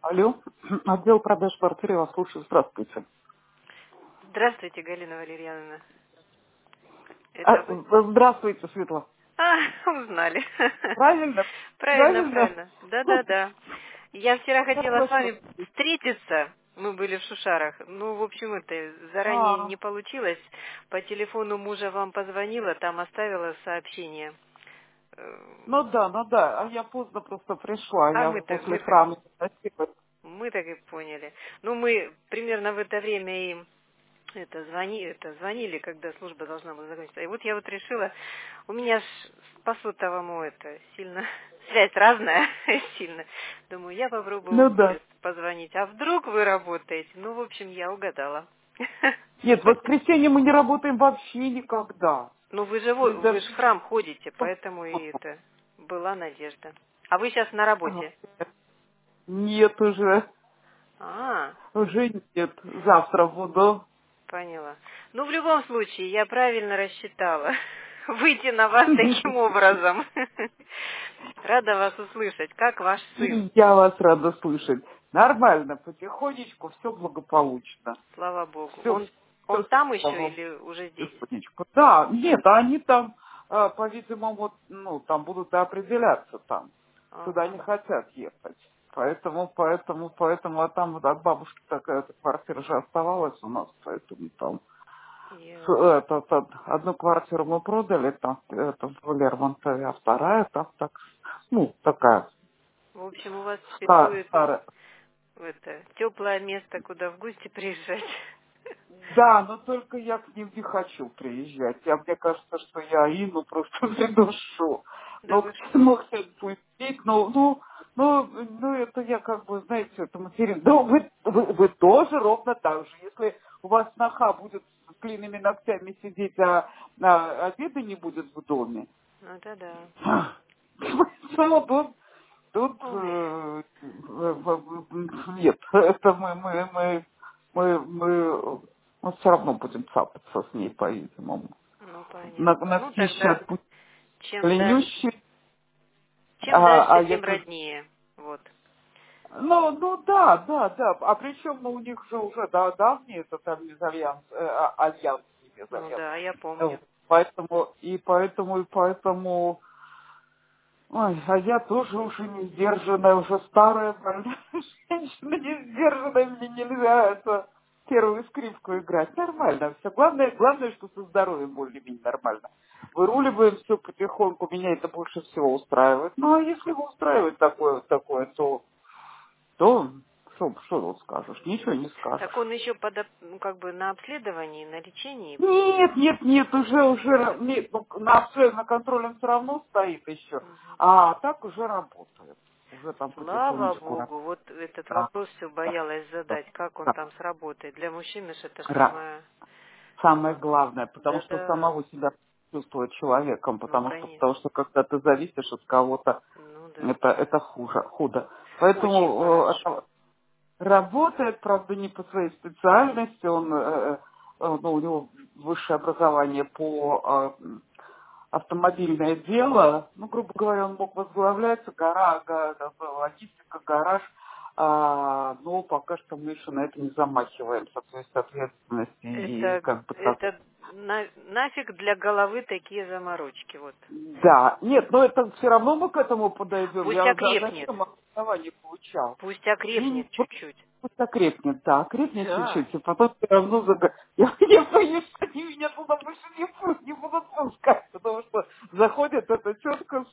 Алло, отдел продаж квартиры, я вас слушаю. Здравствуйте. Здравствуйте, Галина Валерьяновна. Это вы? Здравствуйте, Светла. Узнали. Правильно? Правильно, Правильно? правильно. Да-да-да. Я вчера Как хотела с вас вами зовут? встретиться. Мы были в Шушарах. Ну, в общем, это заранее А, не получилось. По телефону мужа вам позвонила, там оставила сообщение. ну да, а я поздно просто пришла, А я мы-то, после мы-то, храма. Спасибо. мы так и поняли. Ну, мы примерно в это время им звонили, когда служба должна была закончиться. И вот я вот решила, у меня ж по сотовому сильно, связь разная сильно. Думаю, я попробую Ну да. позвонить. А вдруг вы работаете? Ну, в общем, я угадала. Нет, в Спасибо. воскресенье мы не работаем вообще никогда. Ну, То есть вы даже... же в храм ходите, поэтому и была надежда. А вы сейчас на Ага. работе? Нет уже, А, уже нет. Завтра буду. поняла. Ну, в любом случае, я правильно рассчитала. Выйти на вас таким образом. Рада вас услышать. Как ваш сын? И я вас рада слышать. Нормально, потихонечку, все благополучно. Слава Богу. Все, Он все, там еще слава или уже здесь? Господичку. Да, нет, они там, по-видимому, ну, там будут и определяться там. Туда не Ага. хотят ехать. Поэтому, а там вот от бабушки такая квартира же оставалась у нас, поэтому там Ясно. одну квартиру мы продали, там, это в Лермонтове, а вторая там так, ну, такая В общем, у вас теперь будет старая. теплое место, куда в гости приезжать. Да, но только я к ним не хочу приезжать. Мне кажется, что я Инну просто придушу. Да Ну, вы к что? чему хотят пустить, ну, это я как бы, знаете, это материал. Да, вы тоже ровно так же. Если у вас сноха будет с длинными ногтями сидеть, а обеда не будет в доме, Ну, это да. ну, тут Ой, нет, это мы все равно будем цапаться с ней, по-видимому. ну, понятно. На Ну, все тогда счет чем дальше, ленющий, чем дальше, я тем говорю, роднее. Вот. ну да, а причем, ну, у них же уже давний этот альянс, альянс, не Ну мезальянс. да, я Вот. помню. Поэтому ой, а я тоже уже не сдержанная, уже старая больная женщина, не сдержанная, мне нельзя это первую скрипку играть. Нормально все. Главное, что со здоровьем более-менее нормально. Выруливаем все потихоньку, меня это больше всего устраивает. Ну, а если его устраивает такое, то что тут скажешь? Ничего не Так скажешь. он еще ну, как бы на обследовании, на лечении? Нет, уже нет, ну, на контроле все равно стоит еще, Мгм. а так уже работает. Уже там Слава потихонечку Богу, вот этот да, вопрос все да, боялась да, задать, как он да. там сработает. Для мужчины же это ж Ра- Самое самое... главное, потому что Да-да, самого себя чувствовать человеком, ну, потому конечно. что когда ты зависишь от кого-то, Ну да, это худо. очень Поэтому хорошо. работает, правда, не по своей специальности, ну, у него высшее образование по автомобильное дело, ну, грубо говоря, он мог возглавлять логистика, гараж, но пока что мы еще на это не замахиваемся, то есть ответственности и как бы так. Это нафиг для головы такие заморочки, вот. Да, нет, но это все равно мы к этому подойдем. Пусть Я окрепнет, зачем образование получал? пусть Не, окрепнет вот чуть-чуть. пусть окрепнет, да, окрепнет Да. чуть-чуть, и потом все равно я боюсь, что они меня туда больше не будут пускать, потому что заходят это четко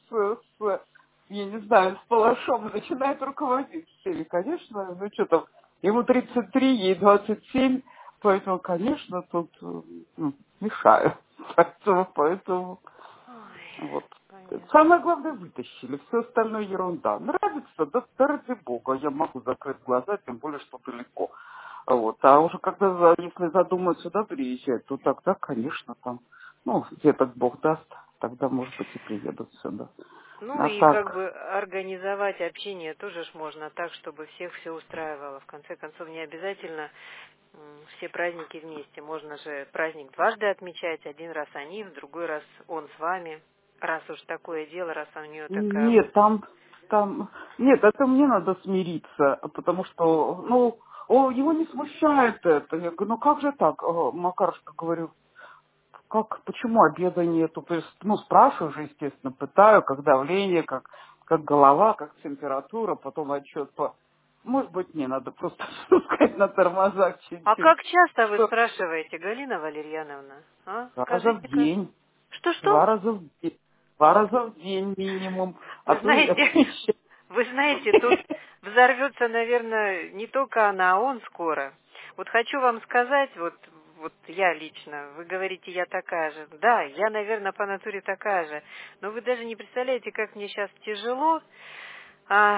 я не знаю, с палашом, и начинает руководить всеми, конечно, ну что там, ему 33, ей 27, поэтому, конечно, тут мешаю. Поэтому вот. Ой, понятно. Самое главное вытащили, все остальное ерунда. Нравится, да ради бога, я могу закрыть глаза, тем более, что далеко. Вот. А уже когда, если задумают сюда приезжать, то тогда, конечно, там, ну, где-то Бог даст, тогда, может быть, и приедут сюда. Ну А и как так, бы организовать общение тоже ж можно так, чтобы всех все устраивало. В конце концов, не обязательно все праздники вместе. Можно же праздник дважды отмечать. Один раз они, в другой раз он с вами. Раз уж такое дело, раз у нее такая... нет, там... Нет, это мне надо смириться, потому что, его не смущает это. Я говорю, как же так, Макарушка, говорю, почему обеда нету? То есть, спрашиваю же, естественно, пытаю, как давление, как голова, как температура, потом отчет по... Может быть, мне надо просто спускать на тормозах А чуть-чуть. как часто вы Что? спрашиваете, Галина Валерьяновна? А? 2 раза в Скажите-ка. день. Что-что? 2 раза в день. 2 раза в день минимум. А Вы то и знаете, отвечаю. тут взорвется, наверное, не только она, а он скоро. Вот хочу вам сказать, вот я лично, вы говорите, я такая же. Да, я, наверное, по натуре такая же. Но вы даже не представляете, как мне сейчас тяжело а,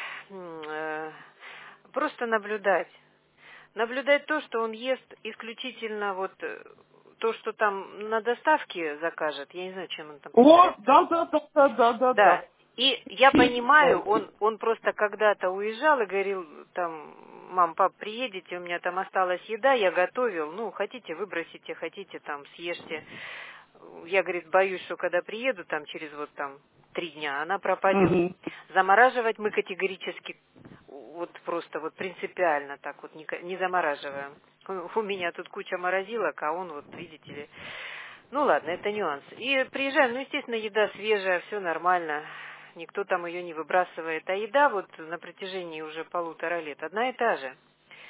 просто наблюдать. Наблюдать то, что он ест исключительно то, что там на доставке закажет. Я не знаю, чем он там О, питается. да. Да. И я понимаю, он просто когда-то уезжал и говорил, там, мам, пап, приедете, у меня там осталась еда, я готовил, хотите, выбросите, хотите, там, съешьте. Я, говорит, боюсь, что когда приеду, там, через 3 дня, она пропадет. Мгм. Замораживать мы категорически, просто принципиально так не замораживаем. У меня тут куча морозилок, а он, видите ли. Ну ладно, это нюанс. И приезжаем, естественно, еда свежая, все нормально. Никто там ее не выбрасывает. А еда на протяжении уже 1,5 лет одна и та же.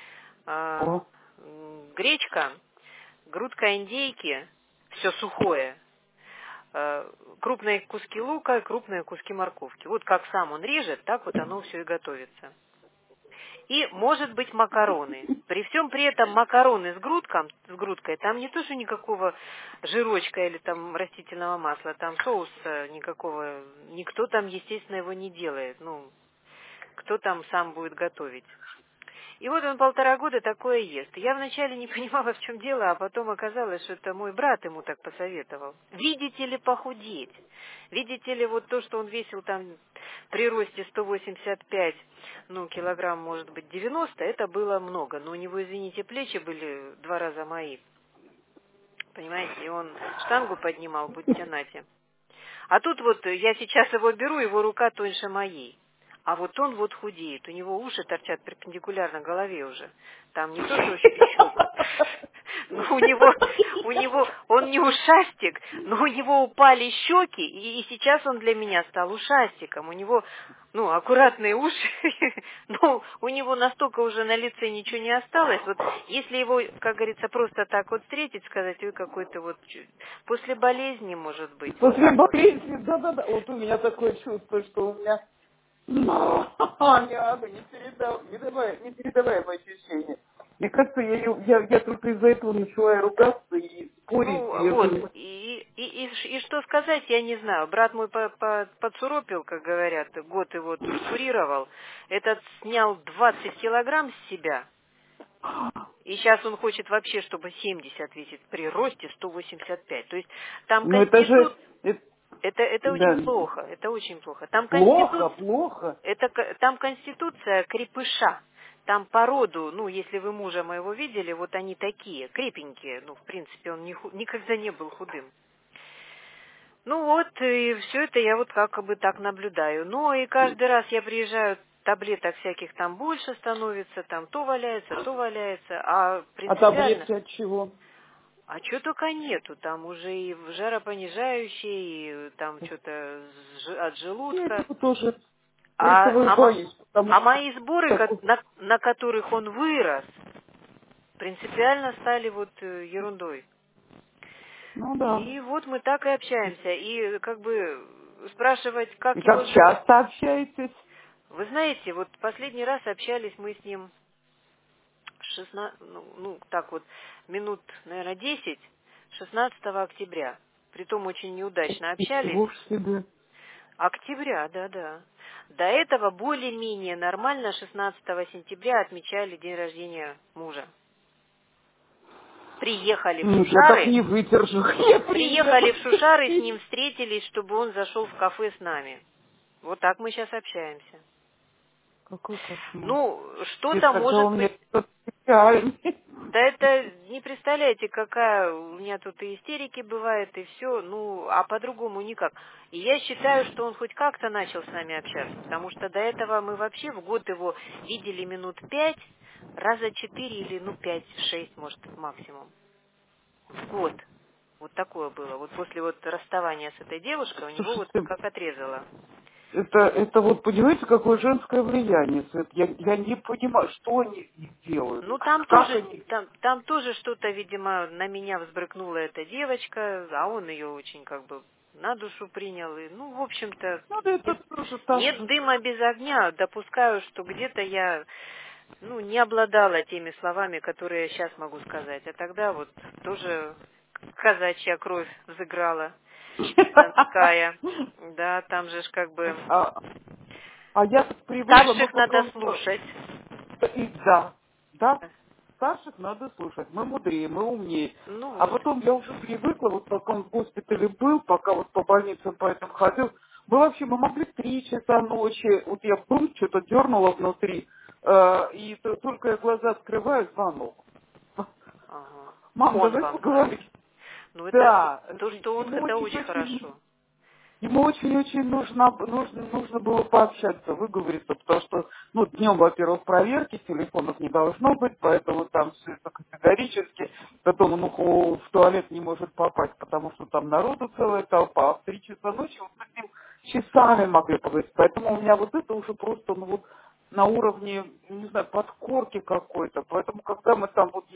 О. Гречка, грудка индейки, все сухое. Крупные куски лука, крупные куски морковки. Вот как сам он режет, так оно все и готовится. И, может быть, макароны. При всем при этом макароны с грудкой, там не то, что никакого жирочка или там растительного масла, там соуса никакого, никто там, естественно, его не делает. Кто там сам будет готовить. И он 1,5 года такое ест. Я вначале не понимала, в чем дело, а потом оказалось, что это мой брат ему так посоветовал. Видите ли, похудеть. Видите ли, то, что он весил там при росте 185, килограмм, может быть, 90, это было много. Но у него, извините, плечи были 2 раза мои. Понимаете, и он штангу поднимал, будьте нате. А тут я сейчас его беру, его рука тоньше моей. А он худеет, у него уши торчат перпендикулярно голове уже. Там не то, что еще. Но он не ушастик, но у него упали щеки, и сейчас он для меня стал ушастиком. У него, аккуратные уши, но у него настолько уже на лице ничего не осталось. Если его, как говорится, просто так встретить, сказать, ой, какой-то после болезни, может быть. После болезни, да. Вот у меня такое чувство, что у меня непередаваемое ощущение. Мне кажется, я только из-за этого начала ругаться и спорить. И что сказать, я не знаю. Брат мой подсуропил, как говорят, год его тут курировал. Этот снял 20 килограмм с себя. И сейчас он хочет вообще, чтобы 70 весит при росте 185. То есть там конституция... Это очень плохо, это очень плохо. Там Плохо. Там конституция крепыша. Там по роду, если вы мужа моего видели, они такие, крепенькие. В принципе, он никогда не был худым. И все это я как бы так наблюдаю. И каждый раз я приезжаю, таблеток всяких там больше становится, там то валяется, а принципиально... А таблетки от чего? А что только нету, там уже и жаропонижающие, и там что-то от желудка. Я тоже боюсь. А мои сборы, на которых он вырос, принципиально стали ерундой. Да. И мы так и общаемся. И как бы спрашивать, как И его... как часто общаетесь? Вы знаете, последний раз общались мы с ним 16, минут, наверное, 10, 16 октября. Притом очень неудачно общались. Октября, да. До этого более-менее нормально 16 сентября отмечали день рождения мужа. Приехали в Шушары. Я так не выдержу. Приехали в Шушары, с ним встретились, чтобы он зашел в кафе с нами. Вот так мы сейчас общаемся. Какой кошмар. Что-то может быть... Да это не представляете, какая у меня тут и истерики бывает, и все, ну, а по-другому никак. И я считаю, что он хоть как-то начал с нами общаться, потому что до этого мы вообще в год его видели минут 5, раза 4 или, ну, 5-6, может, максимум. В год. Вот такое было. Вот после вот расставания с этой девушкой у него вот Слушайте, как отрезало. это вот, понимаете, какое женское влияние. Я не понимаю, что они делают, Ну, там как тоже, они... там тоже что-то, видимо, на меня взбрыкнула эта девочка, а он ее очень как бы на душу принял. И, ну, в общем-то, Ну, да это нет, тоже так нет же. дыма без огня. Допускаю, что где-то я, ну, не обладала теми словами, которые я сейчас могу сказать. А тогда вот тоже казачья кровь взыграла, донская. Да, там же ж как бы А, а я так привыкла, мы старших пока... надо слушать. Да, да, старших надо слушать. Мы мудрее, мы умнее. Ну А вот. потом я уже привыкла, вот пока он в госпитале был, пока вот по больницам по этому ходил, мы могли 3 часа ночи, вот я бум, что-то дернула внутри, и только я глаза открываю, звонок. Ага. Мам, Он давай вам звонит. поговорим. Ну, это Да, то, что он, ему это очень очень-очень хорошо. Ему очень-очень нужно было пообщаться, выговориться, потому что, ну, днем, во-первых, проверки, телефонов не должно быть, поэтому там все это категорически. Потом он в туалет не может попасть, потому что там народу целая толпа, а в 3 часа ночи вот с ним часами могли поговорить. Поэтому у меня вот это уже просто, ну, вот на уровне, не знаю, подкорки какой-то. Поэтому, когда мы там вот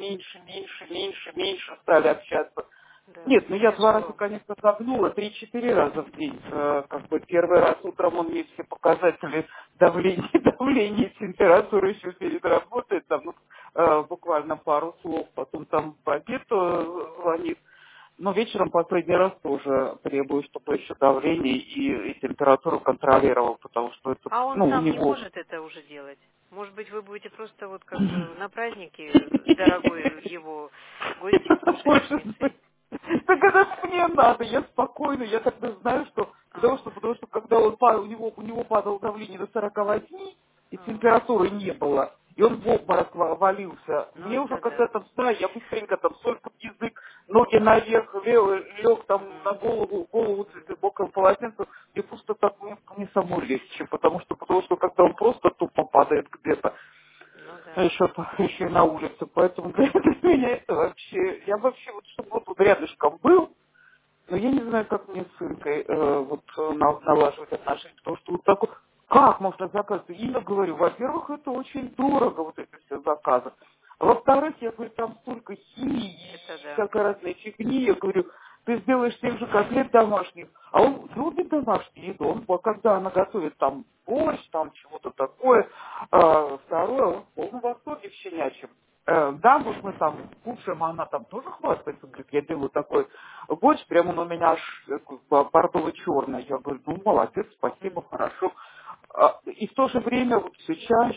меньше стали общаться, Да, нет, ну я 2 раза, тяжело. конечно, загнула, 3-4 раза в день. Как бы первый раз утром он мне все показатели давления, давления, температуры еще перед работой, там ну, буквально пару слов, потом там в обед звонит. Но вечером последний раз тоже требую, чтобы еще давление и температуру контролировал, потому что это, А он ну, у сам не него... может это уже делать? Может быть, вы будете просто вот как бы на празднике дорогой его гостьей Может кушать-ницей? быть. Так это ж мне надо, я спокойно, я тогда знаю, что А, потому что когда он падал, у него падало давление до 48, и а, температуры не было, и он в обморок валился. ну Мне уже это когда да. там знаю, я быстренько там соль под язык, ноги наверх, лег там на голову боком полотенцем, и просто так мне самой легче, потому что когда он просто тупо падает где-то, Ну а да. еще и на улице. Поэтому для меня это вообще... Я вообще, вот чтобы вот он рядышком был, но я не знаю, как мне с Инкой налаживать отношения, потому что вот так вот, как можно заказывать? Я говорю, во-первых, это очень дорого, вот эти все заказы. Во-вторых, я говорю, там столько химии Это и да. всякой разной фигни. Я говорю, ты сделаешь тех же котлет домашних. А он любит домашнюю еду. Он, вот когда она готовит там борщ, там чего-то такое, второе, он в полном восторге в щенячьем. Да, вот мы там кушаем, а она там тоже хвастается, говорит, я делаю такой борщ, прямо он у меня аж бордово-черный. Я говорю, ну, молодец, спасибо, хорошо. И в то же время вот все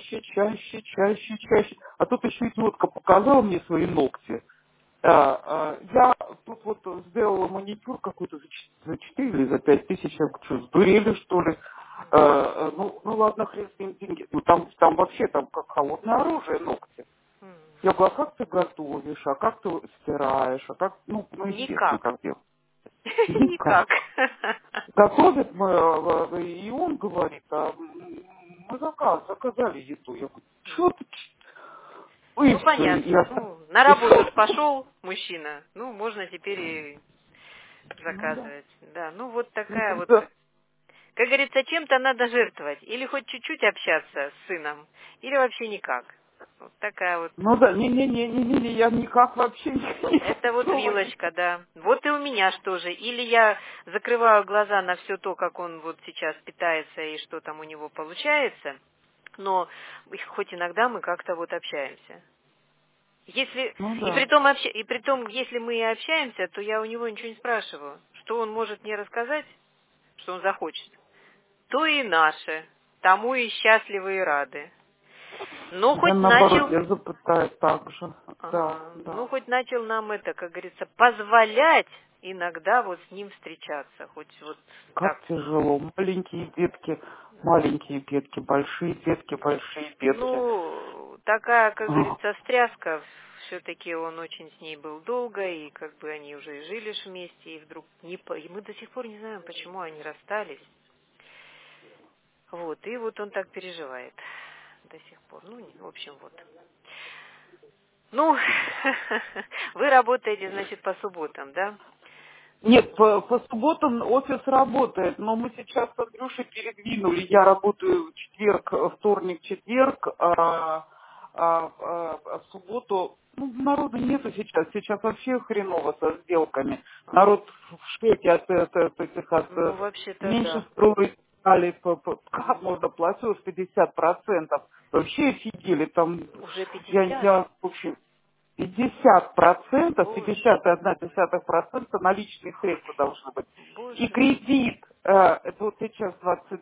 чаще. А тут еще идиотка показала мне свои ногти. Я тут вот сделала маникюр какой-то за 4 или за 5 тысяч. Я говорю, что, сдурели, что ли? Ну ладно, хрен с ним деньги. Ну там вообще там как холодное оружие ногти. М. Я говорю, а как ты готовишь, а как ты стираешь, а как, ну известно, Никак. как делать. Никак. Никак. Готовит мы, и он говорит, мы заказали еду. Я говорю, что ты, и Ну, все, понятно. Ну, на и работу ж все. пошел мужчина. Ну, можно теперь и Ну да. заказывать. Да, ну вот такая вот, Да. как говорится, чем-то надо жертвовать. Или хоть чуть-чуть общаться с сыном, или вообще никак. Вот такая вот. Ну да, не, я никак вообще не Это вот готова. вилочка, да. Вот и у меня что же. Или я закрываю глаза на все то, как он вот сейчас питается и что там у него получается, но хоть иногда мы как-то вот общаемся. Если Ну и да. притом, если мы и общаемся, то я у него ничего не спрашиваю. Что он может мне рассказать, что он захочет, то и наше. Тому и счастливы и рады. Ну, Я хоть наоборот, начал, я запытаю так же. Да, ага, ну, да. хоть начал нам это, как говорится, позволять иногда вот с ним встречаться. Хоть вот так. Как тяжело. Маленькие детки, большие детки, большие детки. Ну, такая, как Ах, говорится, стряска все-таки он очень с ней был долго, и как бы они уже и жили ж вместе, и вдруг и мы до сих пор не знаем, почему они расстались. Вот, и вот он так переживает до сих пор. Ну, в общем, вот. Ну, вы работаете, значит, по субботам, да? Нет, по субботам офис работает, но мы сейчас с Андрюшей передвинули. Я работаю в четверг, вторник, четверг, в субботу, ну, народу нету сейчас. Сейчас вообще хреново со сделками. Народ в шоке от этих, Ну, вообще-то меньше да. строить стали, как можно платеж 50%. Вообще офигели, там, Уже 50? я в общем, 50%, Боже, 50,1% наличные средства должны быть. И боже. кредит, это вот сейчас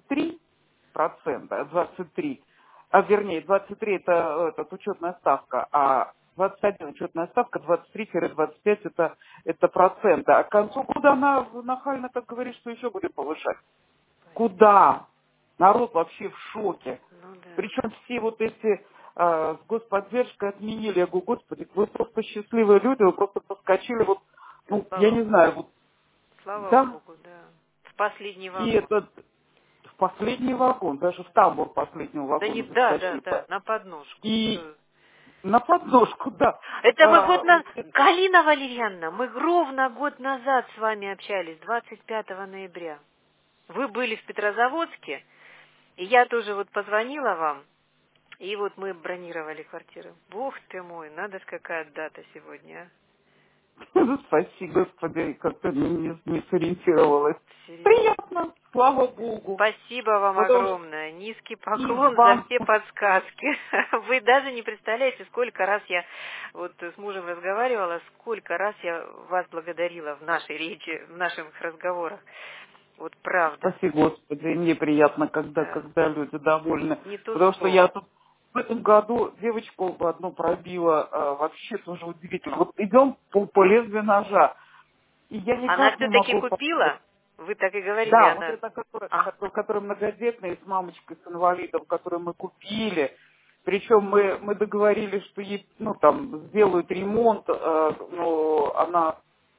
23%, 23, вернее, 23 это учетная ставка, а 21 учетная ставка, 23-25 это проценты. А к концу года она нахально так говорит, что еще будет повышать. Куда? Народ вообще в шоке. Ну да. Причем все вот эти с господдержкой отменили. Я говорю, господи, вы просто счастливые люди, вы просто поскочили, вот, ну, я Слава не знаю, Богу. вот, Слава да, Богу, да. В последний и вагон. этот в последний вагон, даже в тамбур последнего Да, не, вагона да, да, заскочили. да, на подножку. И Всё. на подножку, да. Это мы год Вот, назад... Галина Валерьяновна, мы ровно год назад с вами общались, 25 ноября. Вы были в Петрозаводске, и я тоже вот позвонила вам, и вот мы бронировали квартиру. Бог ты мой, надо ж какая дата сегодня, спасибо, господи, как-то не сориентировалась. а? Серьезно. Приятно, слава Богу. Спасибо вам Потому что огромное. Низкий и поклон за вам все подсказки. Вы даже не представляете, сколько раз я вот с мужем разговаривала, сколько раз я вас благодарила в нашей речи, в наших разговорах. Вот правда. спаси Господи, и мне приятно, когда, Да. когда люди довольны. Не то Потому что я слово. тут в этом году девочку одну пробила, вообще тоже удивительно. Вот идем по лезвию ножа, и я Она никак не все-таки могу понять. купила? Вы так и говорите, Да, вот она... это, А, который многодетный, с мамочкой, с инвалидом, который мы купили. Причем мы договорились, что ей, ну, там, сделают ремонт, но она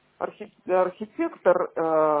архитектор,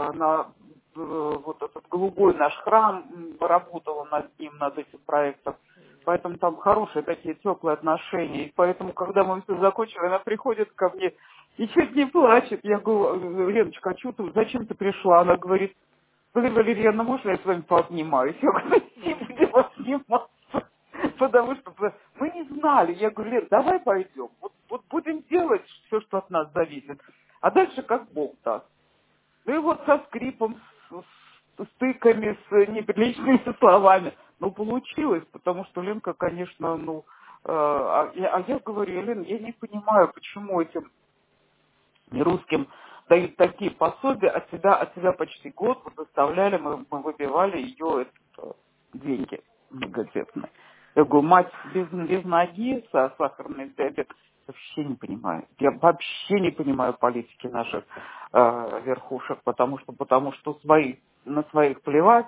вот этот голубой наш храм, работала над ним, над этим проектом. Поэтому там хорошие такие теплые отношения. И поэтому, когда мы все закончили, она приходит ко мне и чуть не плачет. Я говорю, Леночка, а что ты, зачем ты пришла? Она говорит, Валерьяна, можно я с вами пообнимаюсь? Я говорю, не будем обниматься. Потому что мы не знали. Я говорю, Лен, давай пойдем. Вот будем делать все, что от нас зависит. А дальше как Бог даст. Ну и вот со скрипом, с стыками, с неприличными словами. Ну, получилось, потому что Ленка, конечно, ну... я говорю, Лен, я не понимаю, почему этим русским дают такие пособия, от тебя почти год заставляли, мы выбивали ее деньги многодетные. Я говорю, мать без ноги со сахарный диабет, вообще не понимаю. Я вообще не понимаю политики наших верхушек, потому что на своих плевать,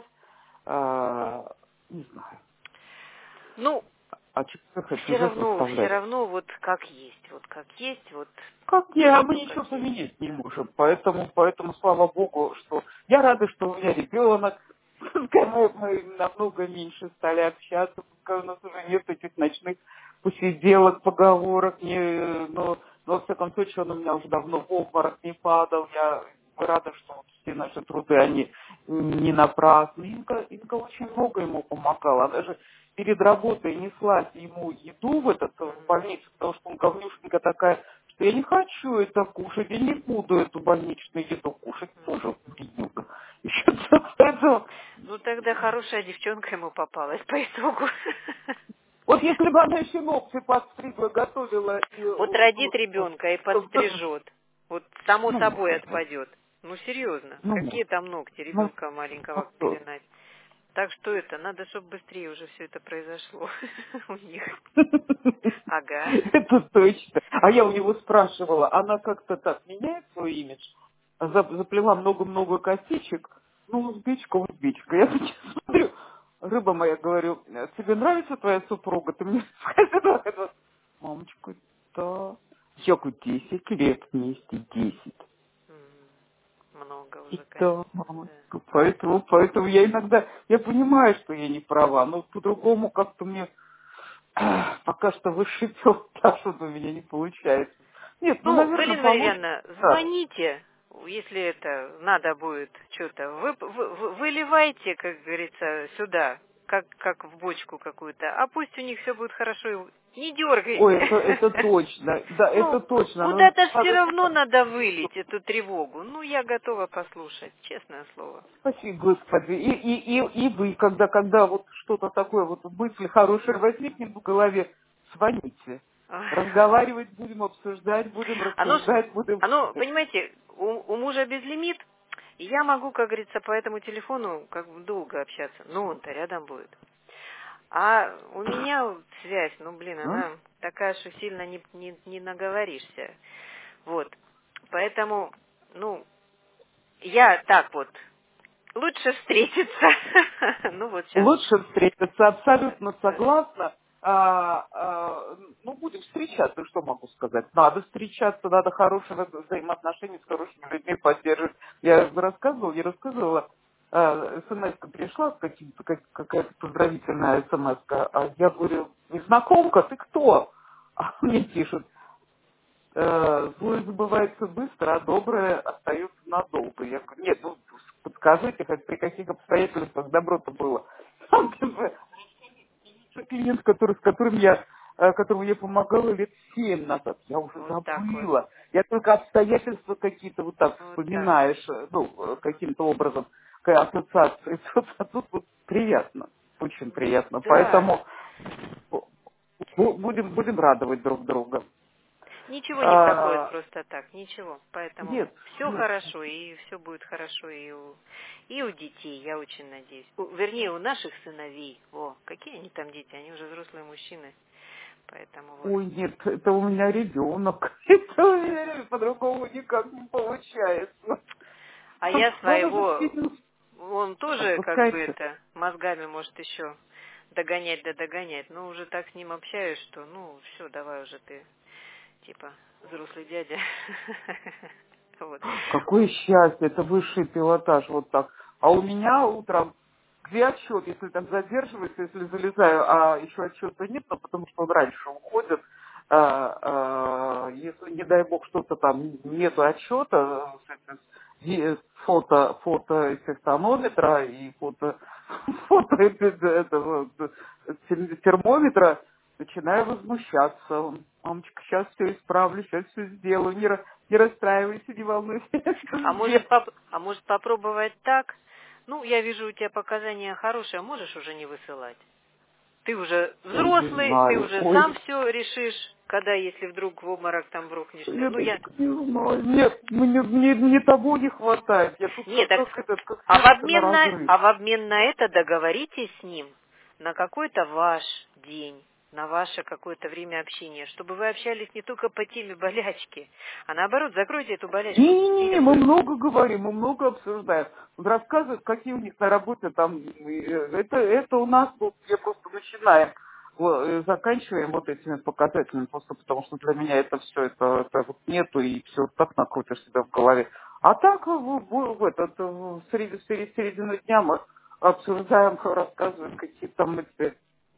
не знаю. ну, А человек от чужих все заставлять. равно вот как есть, вот Как есть я, мы то, как ничего есть. поменять не можем. Поэтому, слава Богу, что я рада, что у меня ребенок. Пускай мы намного меньше стали общаться, пускай у нас уже нет этих ночных посиделок, поговорок, но во всяком случае он у меня уже давно в обморок не падал. Я рада, что вот все наши труды, они не напрасны. Инга очень много ему помогала. Она даже перед работой несла ему еду в больницу, потому что он говнюшенька такая, что я не хочу это кушать, я не буду эту больничную еду кушать. Тоже беднюга. Еще этого. Ну, тогда хорошая девчонка ему попалась по итогу. Вот если бы она еще ногти подстригла, готовила и Вот ну, родит ребенка и подстрижет. Вот само ну, собой может быть. отпадет. Ну, серьезно. Ну, Какие может. там ногти Ну, ребенка маленького вот. пеленать? Так что это, надо, чтобы быстрее уже все это произошло у них. Ага. Это точно. А я у него спрашивала, она как-то так меняет свой имидж? Заплела много-много косичек. Ну, узбечка. Я сейчас смотрю, рыба моя, говорю, тебе нравится твоя супруга? Ты мне скажи, мамочка, да. Я говорю, 10 лет вместе, 10. Много уже, Да, конечно. мамочка, поэтому я иногда, я понимаю, что я не права, но по-другому как-то мне пока что высший пилотаж у меня не получается. Нет, ну, Ну, наверное, Галина получится. Валерьяновна, Да. звоните, если это надо будет что-то. Выливайте, как говорится, сюда, как в бочку какую-то. А пусть у них все будет хорошо. Не Ой, дергайте. это точно, да, это Ну, точно. Но куда-то все равно надо вылить эту тревогу. Ну, я готова послушать, честное слово. спасибо, Господи. И вы, когда вот что-то такое, вот мысль хорошая возникнет в голове, звоните. Ой. Разговаривать будем, обсуждать будем, рассуждать будем. Оно, понимаете, у мужа безлимит, и я могу, как говорится, по этому телефону как бы долго общаться. Но он-то рядом будет. А у меня вот связь, ну, блин, А? она такая, что сильно не наговоришься. Вот. Поэтому, ну, я так вот, лучше встретиться. Ну, вот сейчас. Лучше встретиться, абсолютно согласна. Ну, будем встречаться, что могу сказать. Надо встречаться, надо хорошие взаимоотношения с хорошими людьми поддерживать. Я рассказывала, не рассказывала. СМС-ка пришла, какая-то поздравительная СМС-ка. А я говорю, незнакомка, ты кто? А мне пишут, злое забывается быстро, а доброе остается надолго. Я говорю, нет, ну, подскажите, хоть при каких обстоятельствах добро-то было. Клиент, с которому я помогала лет 7 назад, я уже Вот так вот. забыла. Я только обстоятельства какие-то вот так Вот так. вспоминаешь, каким-то образом, ассоциации. А тут вот приятно, очень приятно. Да. Поэтому будем радовать друг друга. Ничего не проходит А, просто так, ничего. Поэтому Нет, все нет. хорошо, и все будет хорошо и у детей, я очень надеюсь. Вернее, у наших сыновей. О, какие они там дети, они уже взрослые мужчины. Поэтому вот. Ой, нет, это у меня ребенок. Это у меня по-другому никак не получается. А я Он уже своего, сильно он тоже как бы отпускается. это, мозгами может еще догонять да догонять. Но уже так с ним общаюсь, что ну все, давай уже ты, типа, взрослый дядя. Вот. Какое счастье, это высший пилотаж, вот так. А у меня утром, где отчет, если там задерживается, если залезаю, а еще отчета нет, но потому что он раньше уходит, если, не дай бог, что-то там нету отчета, фото этих тонометра и фото этого термометра, начинаю возмущаться. Мамочка, сейчас все исправлю, сейчас все сделаю, не расстраивайся, не волнуйся, я все А сделаю. может попробовать так? Ну, я вижу, у тебя показания хорошие, можешь уже не высылать. Ты уже Ой, не взрослый, ты знаю, уже ой, сам все решишь, когда, если вдруг в обморок там брухнешься. Ну, я... Светочка, не знаю, нет, мне того не хватает, я тут Нет, так, как сердце на разрыв. в обмен на это договоритесь с ним на какой-то ваш день, на ваше какое-то время общения, чтобы вы общались не только по теме болячки, а наоборот, закройте эту болячку Не, тем мы бы... много говорим, мы много обсуждаем. Он рассказывает, какие у них на работе там, это у нас, вот, я просто начинаем, заканчиваем вот этими показателями, просто потому что для меня это все, это вот нету, и все так накрутишь себя в голове. А так, в середину дня мы обсуждаем, рассказываем, какие там эти,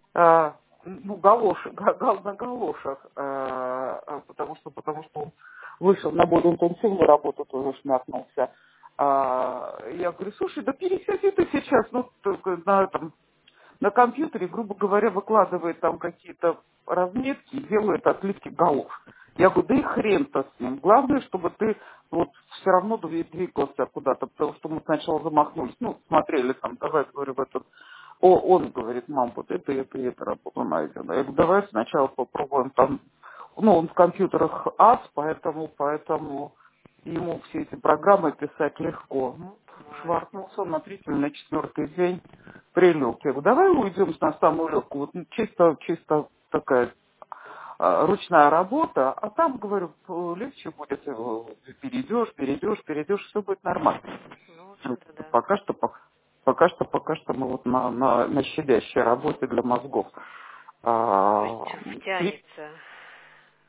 на галошах, потому что он вышел на более интенсивную работу, тоже шмякнулся. Я говорю, слушай, да пересяди ты сейчас, ну, только на компьютере, грубо говоря, выкладывает там какие-то разметки и делает отливки голов. Я говорю, да и хрен-то с ним. Главное, чтобы ты вот все равно двигался куда-то, потому что мы сначала замахнулись, ну, смотрели там, давай, говорю, в этот... Он говорит, мам, вот это и это работа найдена. Я говорю, давай сначала попробуем там... Ну, он в компьютерах ас, поэтому ему все эти программы писать легко. Ну, Молодец. шваркнулся он на третий, на четвертый день прилег. Я говорю, давай уйдем на самую легкую. Вот, ну, чисто такая ручная работа, а там, говорю, легче будет, перейдешь, все будет нормально. Ну, в Вот, общем-то, да. пока что мы вот на щадящей работе для мозгов. Пусть А, втянется.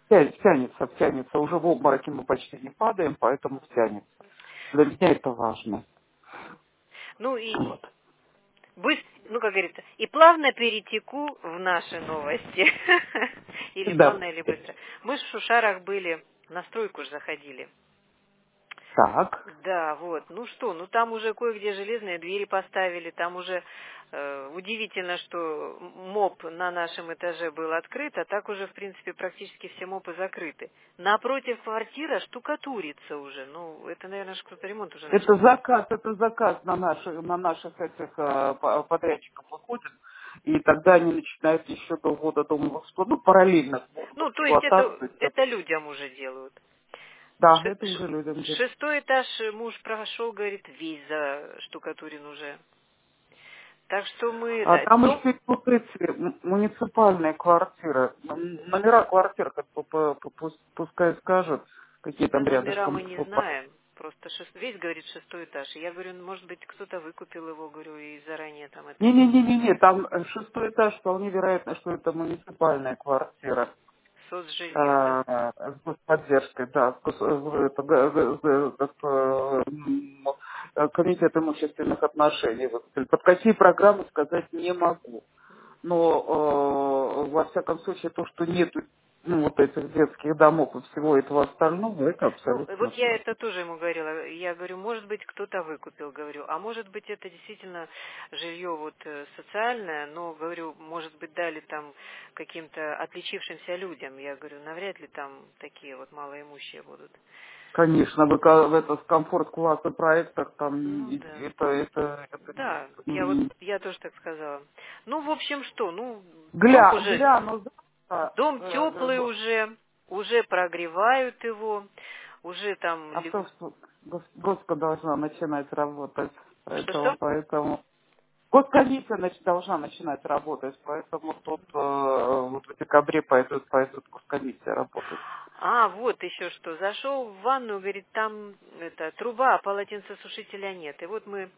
Втянется. Уже в обмороке мы почти не падаем, поэтому втянется. Для меня это важно. Ну и Вот. ну, как говорится, и плавно перетеку в наши новости. Или Да. плавно, или быстро. Мы в Шушарах были, на стройку же заходили. Так. Да, вот. Ну что, ну там уже кое-где железные двери поставили, там уже удивительно, что МОП на нашем этаже был открыт, а так уже, в принципе, практически все МОПы закрыты. Напротив квартира штукатурится уже. Ну, это, наверное, кто-то ремонт уже начал. Это заказ на наших этих подрядчиков выходит, и тогда они начинают еще до ввода дома в эксплуатацию, параллельно в Ну, то есть эксплуатацию. это людям уже делают. Да, это уже людям делают. 6-й этаж муж прошел, говорит, весь заштукатурен уже. Так что мы... А Да, там еще тут эти муниципальные квартиры, номера квартир, как пускай скажут, какие да там номера мы рядышком. не знаем. Просто весь, говорит, 6-й этаж. И я говорю, ну, может быть, кто-то выкупил его, говорю, и заранее там это... Не, там 6-й этаж, вполне вероятно, что это муниципальная квартира. Соцжилье, да? С господдержкой, да, комитет имущественных отношений. Вот, под какие программы сказать не могу. Но во всяком случае то, что нет вот этих детских домов и всего этого остального, это Ну, абсолютно вот я точно. это тоже ему говорила. Я говорю, может быть, кто-то выкупил, говорю. А может быть, это действительно жилье вот социальное, но, говорю, может быть, дали там каким-то отличившимся людям. Я говорю, навряд ли там такие вот малоимущие будут. Конечно, в этот комфорт-класса проектах там Ну, да. это Да, не... я тоже так сказала. Ну, в общем, что, ну, дом уже, Гляну завтра, дом теплый уже прогревают его, уже там... Госка должна начинать работать, Что-что? поэтому госкомиссия должна начинать работать, поэтому тут вот в декабре пойдут госкомиссия работать. А, вот еще что. Зашел в ванную, говорит, там труба, а полотенцесушителя нет. И вот мы,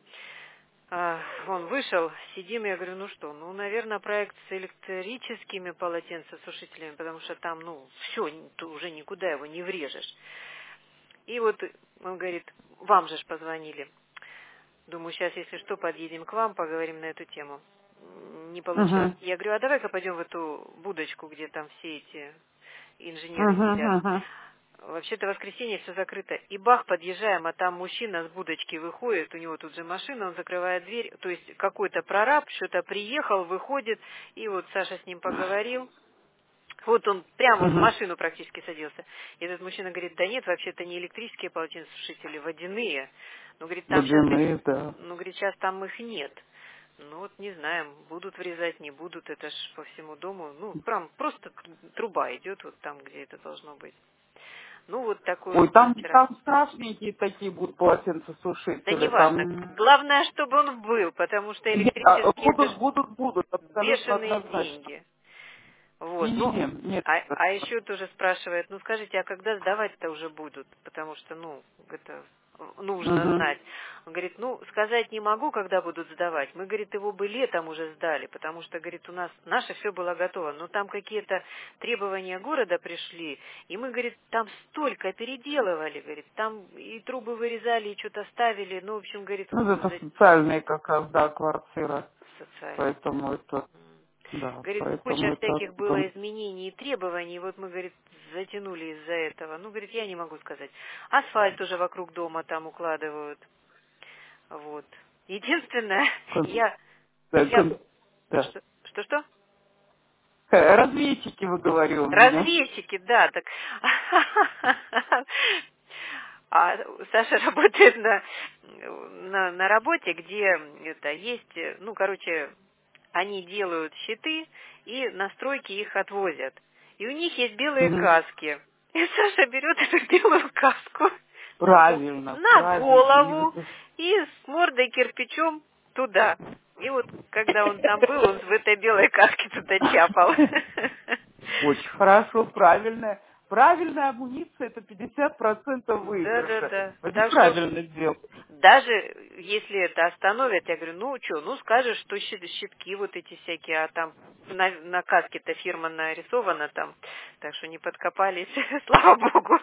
он вышел, сидим, я говорю, ну что, ну, наверное, проект с электрическими полотенцесушителями, потому что там, ну, все, уже никуда его не врежешь. И вот он говорит, вам же ж позвонили. Думаю, сейчас, если что, подъедем к вам, поговорим на эту тему. Не получилось. Угу. Я говорю, а давай-ка пойдем в эту будочку, где там все эти инженеры сидят. Угу. Вообще-то в воскресенье все закрыто. И бах, подъезжаем, а там мужчина с будочки выходит, у него тут же машина, он закрывает дверь. То есть какой-то прораб что-то приехал, выходит, и вот Саша с ним поговорил. Вот он прямо в Угу. машину практически садился. И этот мужчина говорит, да нет, вообще-то не электрические полотенцесушители, водяные. Ну, говорит, там сейчас Водяные, да. ну, говорит, сейчас там их нет. Ну, вот не знаем, будут врезать, не будут, это ж по всему дому. Ну, прям просто труба идет вот там, где это должно быть. Ну, вот такой Ой, вот там вчера. страшненькие такие будут Да полотенцесушители, неважно. там... Главное, чтобы он был, потому что электрические, это ж Будут, абсолютно бешеные однозначно. деньги. Вот, ну, Не, нет. а еще тоже спрашивает, ну скажите, а когда сдавать-то уже будут? Потому что, ну, это нужно Угу. знать. Он говорит, ну, сказать не могу, когда будут сдавать. Мы, говорит, его бы летом уже сдали, потому что, говорит, у нас наше все было готово. Но там какие-то требования города пришли, и мы, говорит, там столько переделывали, говорит, там и трубы вырезали, и что-то ставили. Ну, в общем, говорит, Ну, это социальные как раз, да, квартира. социальные. Поэтому это, да, Говорит, поэтому куча это... всяких было изменений и требований, вот мы, говорит, затянули из-за этого. Ну, говорит, я не могу сказать. Асфальт уже вокруг дома там укладывают. Вот. Единственное, я... Да. Что-что? Разведчики, вы говорили у меня. Развесики, да, так. А Саша работает на работе, где это есть, ну, короче, они делают щиты и на стройке их отвозят. И у них есть белые Мгм. каски. И Саша берет эту белую каску Правильно, на голову и с мордой кирпичом туда. И вот, когда он там был, он в этой белой каске туда чапал. Очень хорошо, правильная. Правильная амуниция — это 50% выигрыша. Да-да-да. Это Так что правильно сделал. даже если это остановят, я говорю, ну что, ну скажешь, что щитки вот эти всякие, а там на каске-то фирма нарисована там, так что не подкопались, слава богу.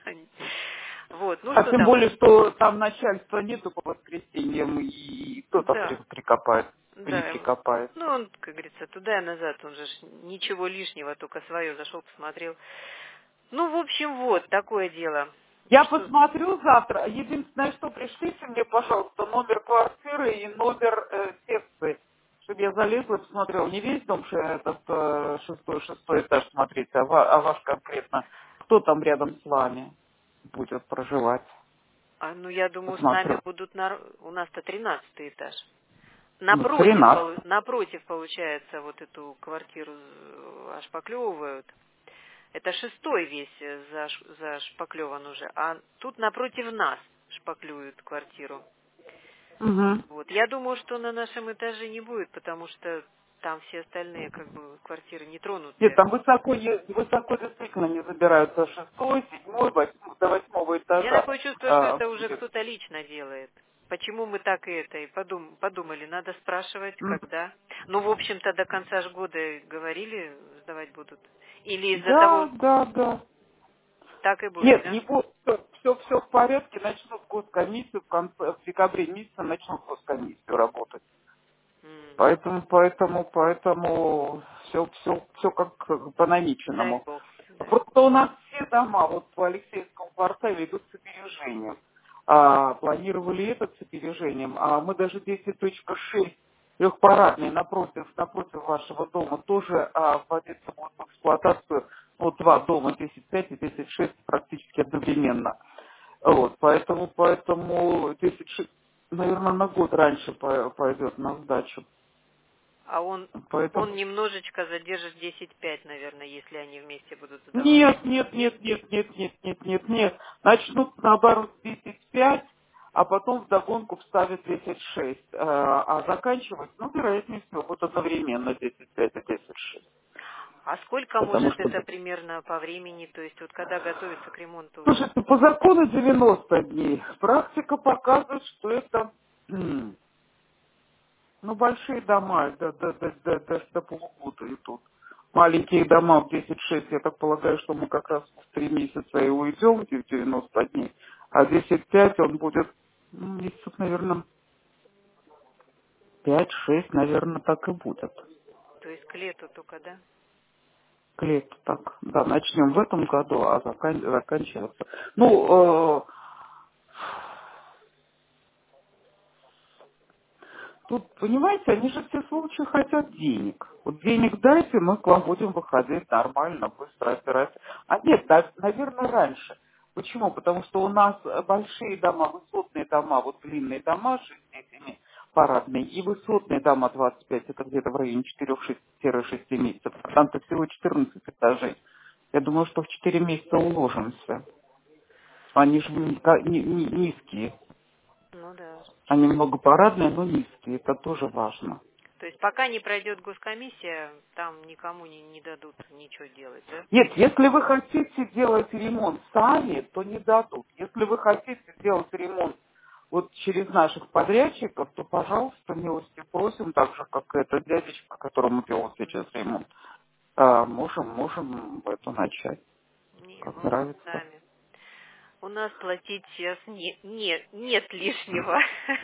Вот, ну А что тем там? более, что там начальства нету по воскресеньям, и кто-то Да, прикопает, не да. прикопает. Ну, он, как говорится, туда и назад, он же ничего лишнего, только свое зашел, посмотрел. Ну, в общем, вот, такое дело. Я Что? посмотрю завтра. Единственное, что пришлите мне, пожалуйста, номер квартиры и номер секции, чтобы я залезла и посмотрела. Не весь дом, этот шестой этаж смотреть, а ваш конкретно. Кто там рядом с вами будет проживать? Ну, я думаю, с нами Посмотрю. будут, у нас-то 13-й этаж. Ну, Напротив, 13. напротив, получается, вот эту квартиру ошпаклевывают. Это 6-й весь зашпаклеван уже, а тут напротив нас шпаклюют квартиру. Угу. Вот. Я думаю, что на нашем этаже не будет, потому что там все остальные как бы квартиры не Нет, тронутые. там высоко действительно не забираются шестой, седьмой, до восьмого У меня этажа. такое чувство, что это уже Будет. кто-то лично делает. Почему мы так и это и подумали, надо спрашивать, когда. Ну, в общем-то, до конца ж года говорили, сдавать будут. Или из-за того, Да, да, да. так и будет, Нет, да? не будет. Все в порядке. Начнут госкомиссию в декабре месяце начнут госкомиссию работать. М, Поэтому все как по Дай намеченному. бог, дай бог. Просто у нас все дома вот по Алексеевскому кварталу идут с опережением. Планировали этот с опережением, а мы даже 10.6 трехпарадный напротив вашего дома тоже вводится будет в эксплуатацию. Вот два дома, 10.5 и 10.6 практически одновременно. Вот, поэтому 10.6, наверное, на год раньше пойдет на сдачу. А он Поэтому немножечко задержит 10,5, наверное, если они вместе будут сдавать. нет. Начнут наоборот 10.5, а потом вдогонку вставят 10.6. А заканчивать, ну, вероятнее всего, вот одновременно 10.5 и 10.6. А сколько Потому может что, это примерно по времени? То есть вот когда готовится к ремонту? слушайте, по закону 90 дней. Практика показывает, что это, ну, большие дома, даже до полугода идут. Маленькие дома в 10-6, я так полагаю, что мы как раз в 3 месяца и уйдем, в 90 дней. А 10-5 он будет, ну, месяцев, наверное, 5-6, наверное, так и будет. То есть к лету только, да? К лету так. Да, начнем в этом году, а заканчиваться. Ну, тут, понимаете, они же все случаи хотят денег. Вот денег дайте, мы к вам будем выходить нормально, быстро опираться. А нет, наверное, раньше. Почему? Потому что у нас большие дома, высотные дома, вот длинные дома, 6-7 парадные, и высотные дома 25, это где-то в районе 4-6 месяцев. Там-то всего 14 этажей. Я думаю, что в 4 месяца уложимся. Они же низкие. Ну да. Они многопарадные, но низкие. Это тоже важно. То есть пока не пройдет госкомиссия, там никому не дадут ничего делать, да? Нет, если вы хотите делать ремонт сами, то не дадут. Если вы хотите делать ремонт вот через наших подрядчиков, то, пожалуйста, милости просим, так же, как этот дядечка, которому делал сейчас ремонт. Можем это начать, Не, как мы нравится. сами. У нас платить сейчас нет лишнего.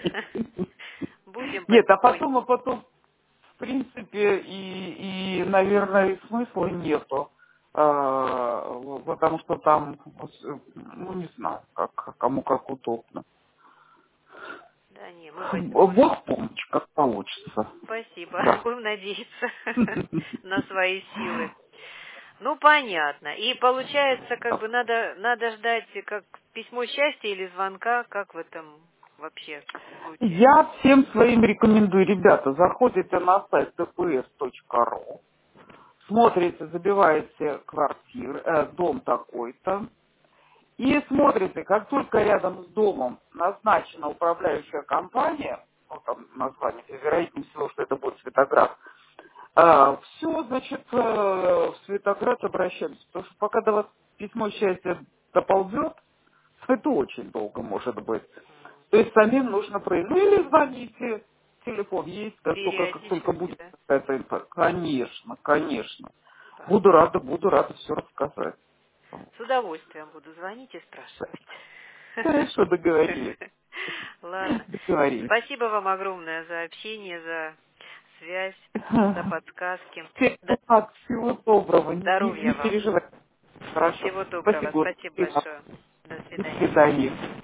Будем Нет, потихоньку. а потом, в принципе, наверное, и смысла нету. Потому что там, ну, не знаю, кому как удобно. Да не, мы потихоньку. Бог помощь, как получится. Спасибо. Да. Будем надеяться на свои силы. Ну, понятно. И получается, как бы надо ждать как письмо счастья или звонка, как в этом вообще случае. Я всем своим рекомендую, ребята, заходите на сайт tps.ru, смотрите, забиваете дом такой-то, и смотрите, как только рядом с домом назначена управляющая компания, ну, там название, вероятнее всего, что это будет Светоград, все, значит, в Светоград обращаемся, потому что пока до вас письмо счастья доползет, это очень долго может быть. То есть самим нужно проверить. Ну или звоните, телефон есть, как только Периодически, будет да? какая-то информация. Конечно. Буду рада все рассказать. С удовольствием буду звонить и спрашивать. Хорошо, договорились. Ладно. Договорились. Спасибо вам огромное за общение, за связь, за подсказки. Всего доброго. Здоровья Не вам. переживайте. Хорошо. Всего доброго. Спасибо большое. До До свидания. свидания.